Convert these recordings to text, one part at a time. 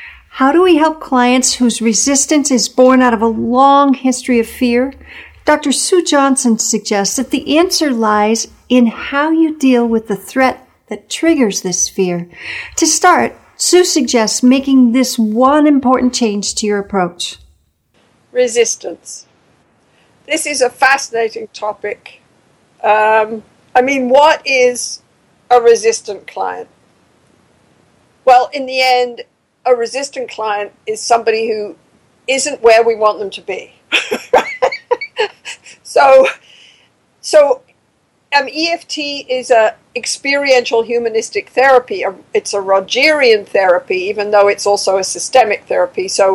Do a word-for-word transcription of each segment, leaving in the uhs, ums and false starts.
How do we help clients whose resistance is born out of a long history of fear? Doctor Sue Johnson suggests that the answer lies in how you deal with the threat that triggers this fear. To start, Sue suggests making this one important change to your approach. Resistance. This is a fascinating topic. Um, I mean, what is a resistant client? Well, in the end, a resistant client is somebody who isn't where we want them to be. so, so um, E F T is a experiential humanistic therapy. It's a Rogerian therapy, even though it's also a systemic therapy. So,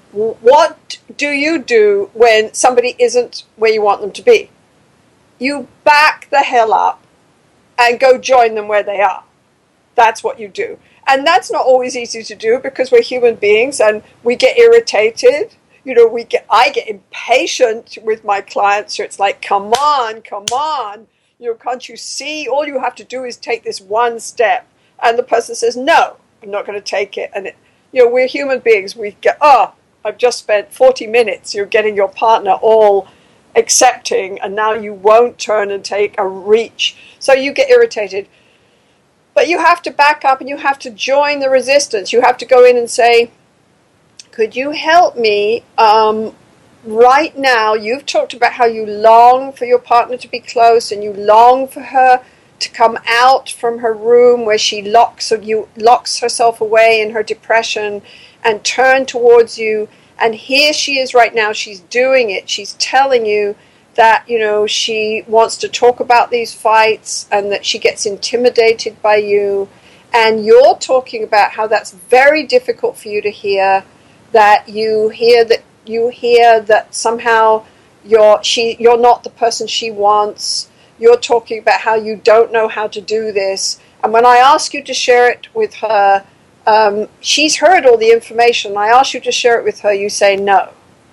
what do you do when somebody isn't where you want them to be? You back the hell up and go join them where they are. That's what you do. And that's not always easy to do because we're human beings and we get irritated. You know, we get I get impatient with my clients. So it's like, come on, come on. You know, can't you see? All you have to do is take this one step. And the person says, no, I'm not going to take it. And, it, you know, we're human beings. We get, oh, I've just spent forty minutes. You're getting your partner all accepting. And now you won't turn and take a reach. So you get irritated. But you have to back up and you have to join the resistance. You have to go in and say, could you help me um, right now? You've talked about how you long for your partner to be close and you long for her to come out from her room where she locks, or you, locks herself away in her depression and turn towards you. And here she is right now. She's doing it. She's telling you that, you know, she wants to talk about these fights and that she gets intimidated by you. And you're talking about how that's very difficult for you to hear, that you hear that you hear that somehow you're she you're not the person she wants. You're talking about how you don't know how to do this. And when I ask you to share it with her, um, she's heard all the information. I ask you to share it with her, you say no.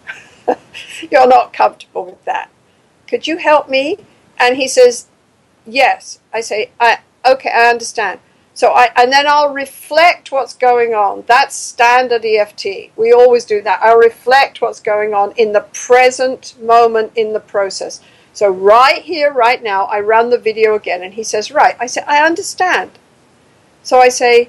You're not comfortable with that. Could you help me? And he says, yes. I say, I okay, I understand. So I, and then I'll reflect what's going on. That's standard E F T. We always do that. I'll reflect what's going on in the present moment in the process. So right here, right now, I run the video again. And he says, right. I say, I understand. So I say,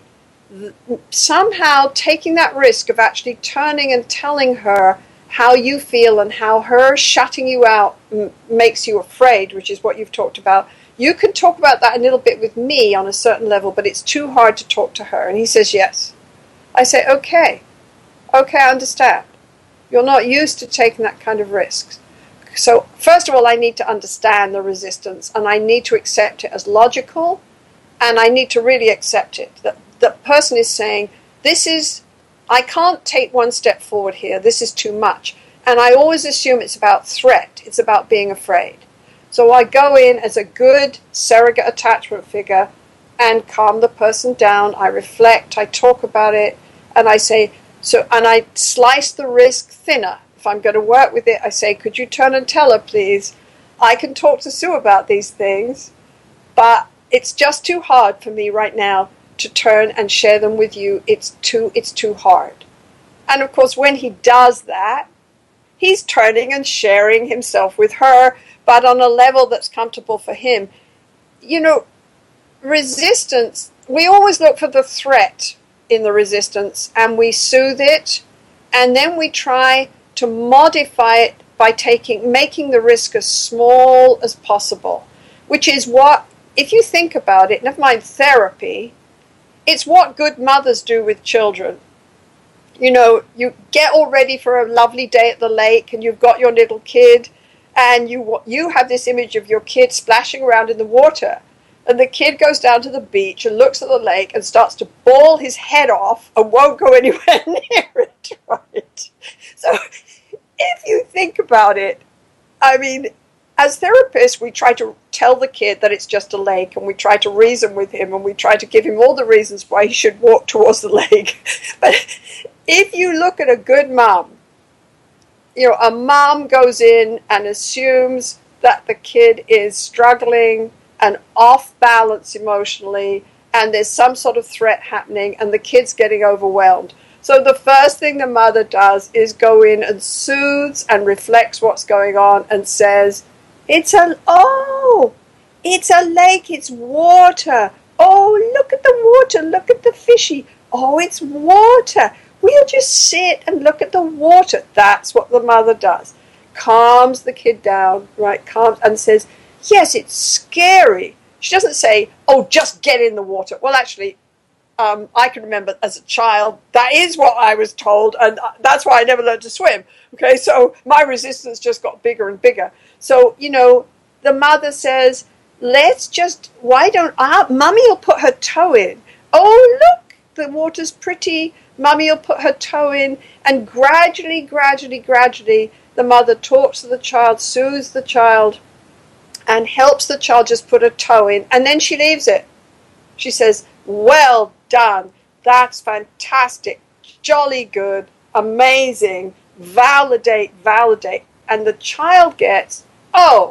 somehow taking that risk of actually turning and telling her how you feel and how her shutting you out m- makes you afraid, which is what you've talked about. You can talk about that a little bit with me on a certain level, but it's too hard to talk to her. And he says, yes. I say, okay. Okay, I understand. You're not used to taking that kind of risks. So first of all, I need to understand the resistance and I need to accept it as logical, and I need to really accept it. That the person is saying, this is I can't take one step forward here. This is too much. And I always assume it's about threat. It's about being afraid. So I go in as a good surrogate attachment figure and calm the person down. I reflect. I talk about it. And I say, so, and I slice the risk thinner. If I'm going to work with it, I say, could you turn and tell her, please? I can talk to Sue about these things, but it's just too hard for me right now to turn and share them with you. It's too it's too hard. And of course, when he does that, he's turning and sharing himself with her, but on a level that's comfortable for him. You know, resistance, we always look for the threat in the resistance and we soothe it, and then we try to modify it by taking making the risk as small as possible, which is what, if you think about it, never mind therapy, it's what good mothers do with children. You know, you get all ready for a lovely day at the lake and you've got your little kid and you you have this image of your kid splashing around in the water. And the kid goes down to the beach and looks at the lake and starts to bawl his head off and won't go anywhere near it, right? So if you think about it, I mean, as therapists, we try to tell the kid that it's just a lake, and we try to reason with him, and we try to give him all the reasons why he should walk towards the lake. But if you look at a good mom, you know, a mom goes in and assumes that the kid is struggling and off balance emotionally, and there's some sort of threat happening, and the kid's getting overwhelmed. So the first thing the mother does is go in and soothes and reflects what's going on and says, it's a, oh, it's a lake, it's water. Oh, look at the water, look at the fishy. Oh, it's water. We'll just sit and look at the water. That's what the mother does. Calms the kid down, right, calms, and says, yes, it's scary. She doesn't say, oh, just get in the water. Well, actually, um, I can remember as a child, that is what I was told, and that's why I never learned to swim. Okay, so my resistance just got bigger and bigger. So, you know, the mother says, let's just, why don't, ah, Mummy will put her toe in. Oh, look, the water's pretty. Mummy will put her toe in, and gradually, gradually, gradually, the mother talks to the child, soothes the child, and helps the child just put her toe in, and then she leaves it. She says, well done, that's fantastic, jolly good, amazing, validate, validate. And the child gets, oh,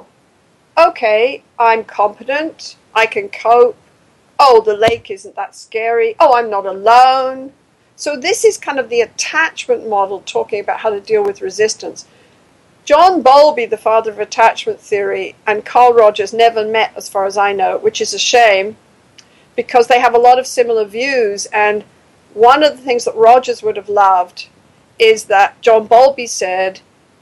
okay, I'm competent, I can cope, oh, the lake isn't that scary, oh, I'm not alone. So this is kind of the attachment model talking about how to deal with resistance. John Bowlby, the father of attachment theory, and Carl Rogers never met, as far as I know, which is a shame because they have a lot of similar views. And one of the things that Rogers would have loved is that John Bowlby said,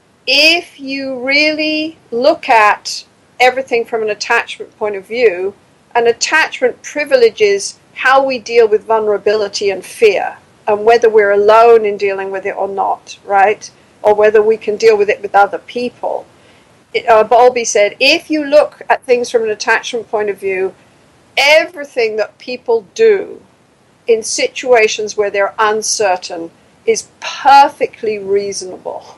if you really look at everything from an attachment point of view, an attachment privileges how we deal with vulnerability and fear, and whether we're alone in dealing with it or not, right? Or whether we can deal with it with other people. It, uh, Bowlby said, if you look at things from an attachment point of view, everything that people do in situations where they're uncertain is perfectly reasonable.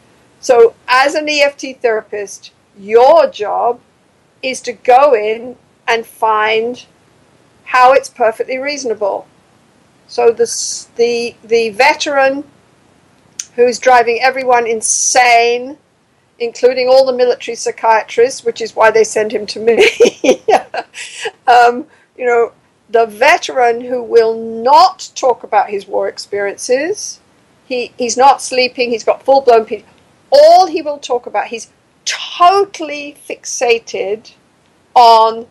So as an E F T therapist, your job is to go in and find how it's perfectly reasonable. So the, the, the veteran who's driving everyone insane, including all the military psychiatrists, which is why they send him to me. um, you know, the veteran who will not talk about his war experiences, he, he's not sleeping, he's got full-blown P T S D. All he will talk about, he's totally fixated on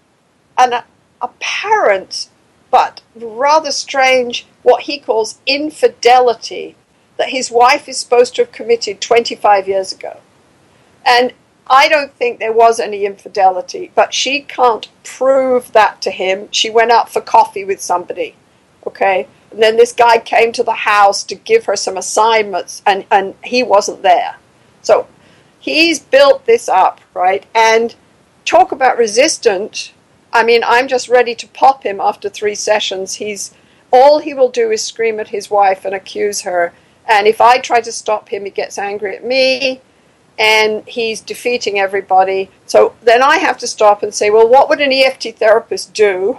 an apparent but rather strange, what he calls infidelity, that his wife is supposed to have committed twenty-five years ago. And I don't think there was any infidelity, but she can't prove that to him. She went out for coffee with somebody, okay? And then this guy came to the house to give her some assignments, and, and he wasn't there. So he's built this up, right? And talk about resistant. I mean, I'm just ready to pop him after three sessions. He's all he will do is scream at his wife and accuse her. And if I try to stop him, he gets angry at me, and he's defeating everybody. So then I have to stop and say, well, what would an E F T therapist do?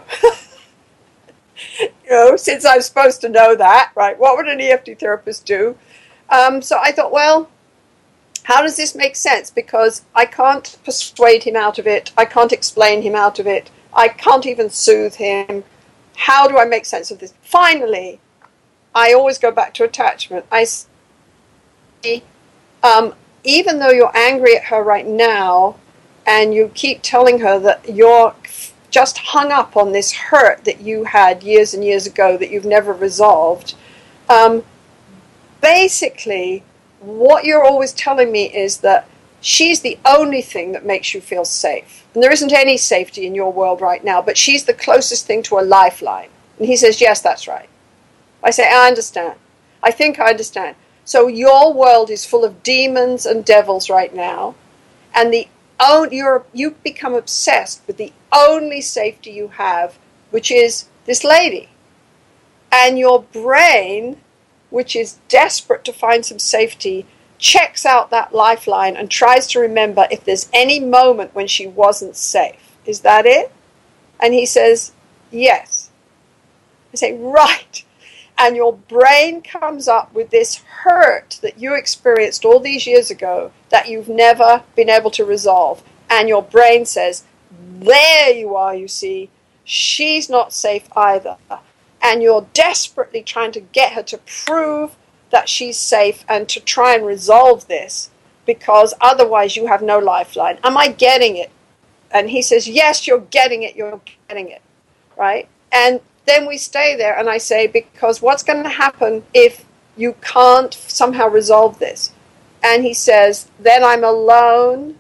you know, since I'm supposed to know that, right? What would an E F T therapist do? Um, so I thought, well, how does this make sense? Because I can't persuade him out of it. I can't explain him out of it. I can't even soothe him. How do I make sense of this? Finally, I always go back to attachment. I say, um, even though you're angry at her right now, and you keep telling her that you're just hung up on this hurt that you had years and years ago that you've never resolved, um, basically, what you're always telling me is that she's the only thing that makes you feel safe. And there isn't any safety in your world right now, but she's the closest thing to a lifeline. And he says, yes, that's right. I say, I understand. I think I understand. So your world is full of demons and devils right now, and the own, you're, you've become obsessed with the only safety you have, which is this lady. And your brain, which is desperate to find some safety, checks out that lifeline and tries to remember if there's any moment when she wasn't safe. Is that it? And he says, yes. I say, right. And your brain comes up with this hurt that you experienced all these years ago that you've never been able to resolve. And your brain says, there you are, you see. She's not safe either. and you're desperately trying to get her to prove that she's safe and to try and resolve this, because otherwise you have no lifeline. Am I getting it? And he says, yes, you're getting it, you're getting it, right? And then we stay there, and I say, because what's going to happen if you can't somehow resolve this? And he says, then I'm alone,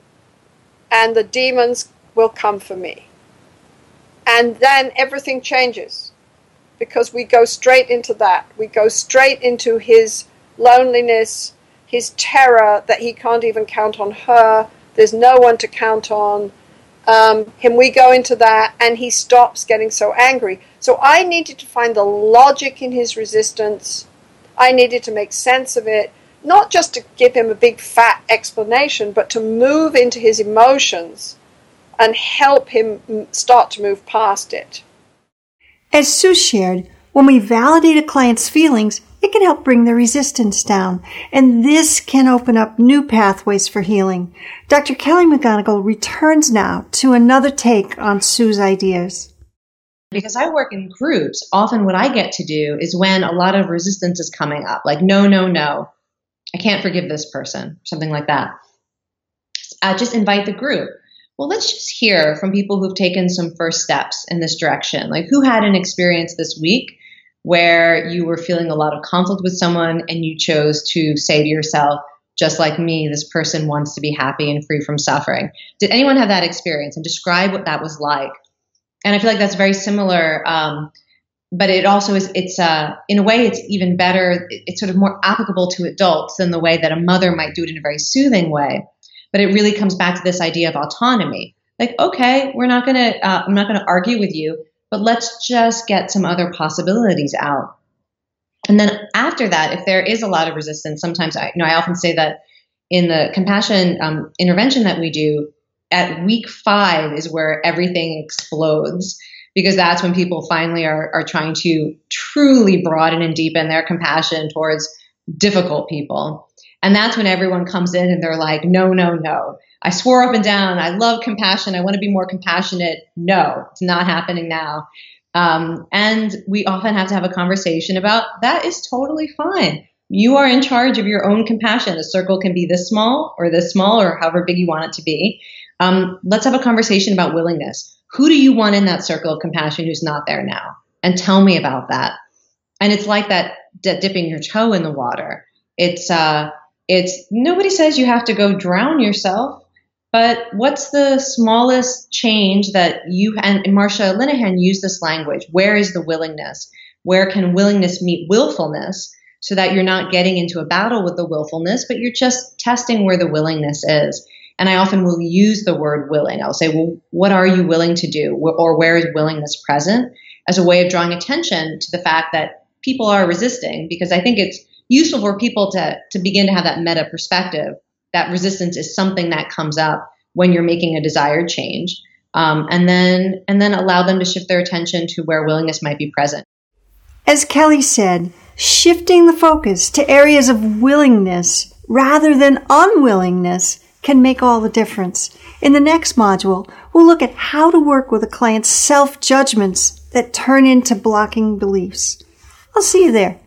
and the demons will come for me. And then everything changes, because we go straight into that. We go straight into his loneliness, his terror that he can't even count on her. There's no one to count on um, him. We go into that, and he stops getting so angry. So I needed to find the logic in his resistance. I needed to make sense of it, not just to give him a big fat explanation, but to move into his emotions and help him start to move past it. As Sue shared, when we validate a client's feelings, it can help bring their resistance down, and this can open up new pathways for healing. Doctor Kelly McGonigal returns now to another take on Sue's ideas. Because I work in groups, often what I get to do is when a lot of resistance is coming up, like, no, no, no, I can't forgive this person, something like that. Uh, just invite the group. Well, let's just hear from people who've taken some first steps in this direction. Like, who had an experience this week where you were feeling a lot of conflict with someone and you chose to say to yourself, just like me, this person wants to be happy and free from suffering. Did anyone have that experience? And describe what that was like. And I feel like that's very similar, um, but it also is, it's uh, in a way, it's even better. It's sort of more applicable to adults than the way that a mother might do it in a very soothing way. But it really comes back to this idea of autonomy. Like, okay, we're not going to, uh, I'm not going to argue with you, but let's just get some other possibilities out. And then after that, if there is a lot of resistance, sometimes I, you know, I often say that in the compassion um, intervention that we do, at week five is where everything explodes, because that's when people finally are, are trying to truly broaden and deepen their compassion towards difficult people. And that's when everyone comes in and they're like, no, no, no. I swore up and down. I love compassion. I want to be more compassionate. No, it's not happening now. Um, and we often have to have a conversation about that is totally fine. You are in charge of your own compassion. The circle can be this small or this small or however big you want it to be. Um, let's have a conversation about willingness. Who do you want in that circle of compassion who's not there now? And tell me about that. And it's like that d- dipping your toe in the water. It's, uh, it's, nobody says you have to go drown yourself, but what's the smallest change that you, and, and Marsha Linehan used this language, where is the willingness? Where can willingness meet willfulness so that you're not getting into a battle with the willfulness, but you're just testing where the willingness is. And I often will use the word willing. I'll say, well, what are you willing to do? Or where is willingness present? As a way of drawing attention to the fact that people are resisting, because I think it's useful for people to, to begin to have that meta perspective, that resistance is something that comes up when you're making a desired change, um, and then and then allow them to shift their attention to where willingness might be present. As Kelly said, shifting the focus to areas of willingness rather than unwillingness can make all the difference. In the next module, we'll look at how to work with a client's self-judgments that turn into blocking beliefs. I'll see you there.